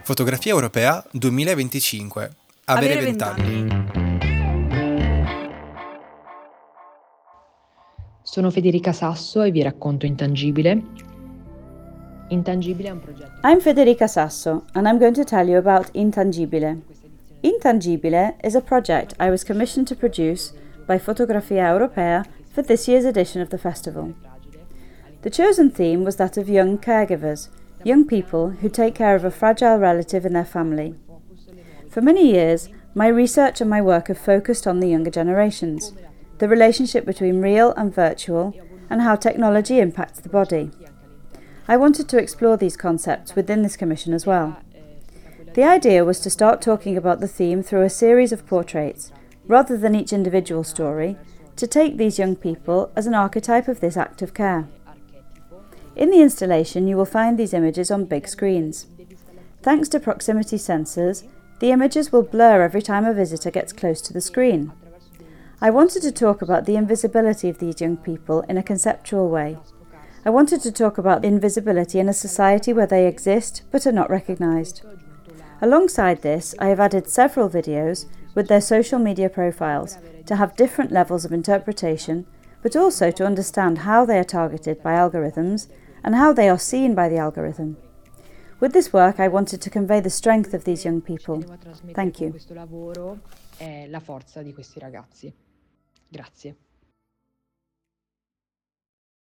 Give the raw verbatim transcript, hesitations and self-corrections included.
Fotografia Europea duemilaventicinque. Avere vent'anni. Sono Federica Sasso e vi racconto Intangibile. Intangibile è un progetto. I'm Federica Sasso and I'm going to tell you about Intangibile. Intangibile is a project I was commissioned to produce by Fotografia Europea for this year's edition of the festival. The chosen theme was that of young caregivers, young people who take care of a fragile relative in their family. For many years, my research and my work have focused on the younger generations, the relationship between real and virtual, and how technology impacts the body. I wanted to explore these concepts within this commission as well. The idea was to start talking about the theme through a series of portraits, rather than each individual story, to take these young people as an archetype of this act of care. In the installation, you will find these images on big screens. Thanks to proximity sensors, the images will blur every time a visitor gets close to the screen. I wanted to talk about the invisibility of these young people in a conceptual way. I wanted to talk about invisibility in a society where they exist but are not recognised. Alongside this, I have added several videos with their social media profiles to have different levels of interpretation, but also to understand how they are targeted by algorithms and how they are seen by the algorithm. With this work, I wanted to convey the strength of these young people. Thank you. Questo lavoro è la forza di questi ragazzi. Grazie.